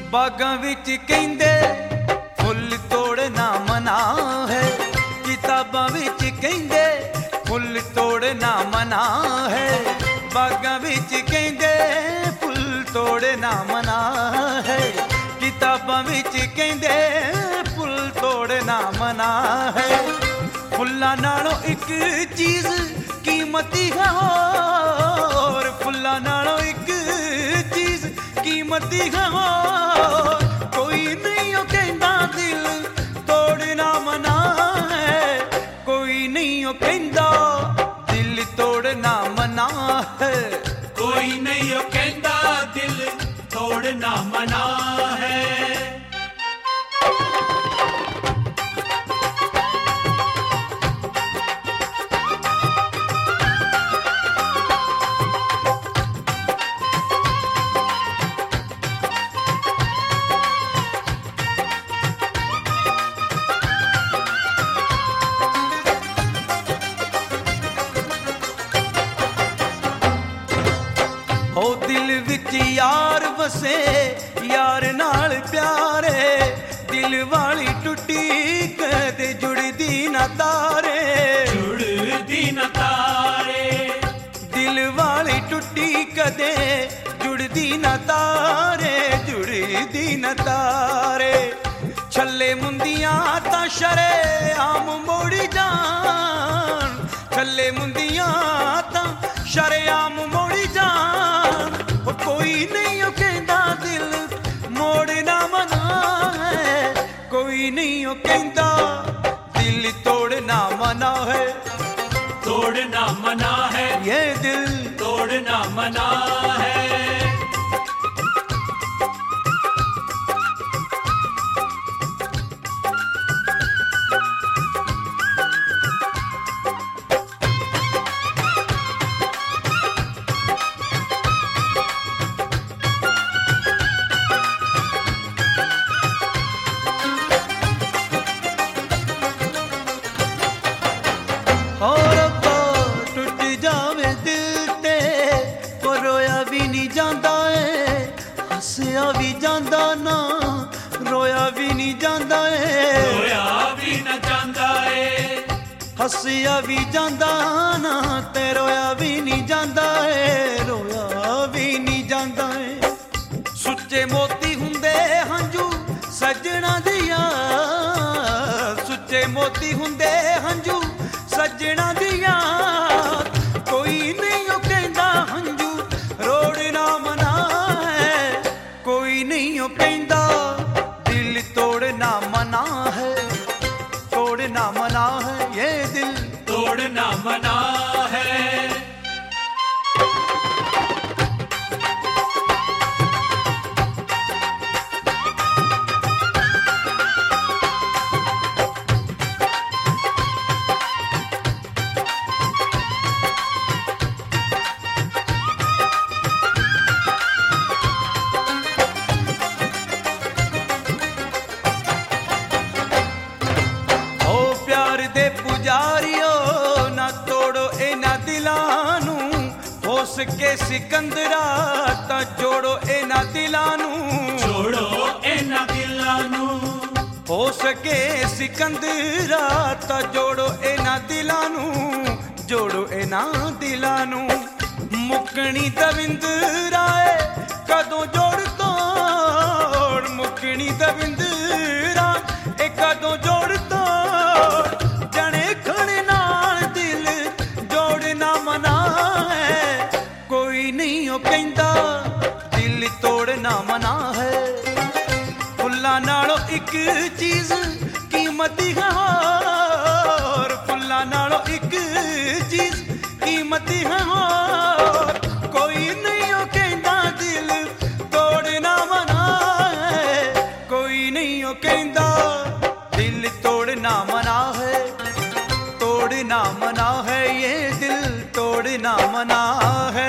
बागां विच कहंदे फुल तोड़ना मना है, किताबां विच कहंदे फुल तोड़ना मना है, बागां विच कहंदे फुल तोड़ना मना है, किताबां विच कहंदे फुल तोड़ना मना है। फुल्लां नालों एक चीज कीमती है और फुल्लां नालों एक चीज कीमती है और कोई नहीं ओ कहंदा दिल तोड़ना मना है, कोई नहीं ओ कहंदा दिल तोड़ना मना है, कोई नहीं ओ कहंदा दिल तोड़ना मना है। ओ दिल विच यार वसे यार नाल प्यारे, दिल वाली टुटी कदे जुड़दी ना तारे, जुड़दी न तारे, दिल वाली टुटी कदे जुड़दी ना तारे, जुड़दी ना तारे। छल्ले मुंदियां तां शरे आम मोड़ी जान, छल्ले मुंदियां तां शरे आम मोड़ी जान, ओ कोई नहीं ओ कहंदा दिल मोड़ना मना है, कोई नहीं ओ कहंदा दिल तोड़ना मना है, तोड़ना मना है, ये दिल तोड़ना मना है। और टूट जावे दिल ते ओ रोया भी नहीं जांदा है, हंसिया भी जांदा ना रोया भी नहीं जांदा है, रोया भी न जांदा है, हंसिया भी जांदा ना ते रोया भी नहीं जांदा है, रोया भी नहीं जांदा है। सुच्चे मोती हुंदे हंजू सजना दिया, सुच्चे मोती हुंदे हंजू सजना दिया, कोई नहीं ओ कहंदा हंजू रोड़ना मना है, कोई नहीं ओ कहंदा दिल तोड़ना मना है, तोड़ना मना है, ये दिल तोड़ना मना है। ओ प्यार दे पुजारियो ना तोड़ो इना दिलां नू, हो सके सिकंदरा तां जोड़ो इना दिलां नू, जोड़ो इन्हां दिलां नू, हो सके सिकंदरा तां जोड़ो इना दिलां नू, जोड़ो इना दिलां नू। मुकनी दविंदरा कदों जोड़ तोड़, मुकनी दविंदरा कदों जोड़ तोड़, जने खड़े नाल दिल जोड़ना मना है, कोई नहीं ओ कहंदा दिल तोड़ना मना है। फुल्लां नालों एक चीज कीमती है और फुल्लां नालों एक चीज कीमती है और कोई नहीं ओ कहंदा दिल तोड़ना मना है, कोई नहीं ओ कहंदा दिल तोड़ना मना है, तोड़ना मना है, ये दिल तोड़ना मना है।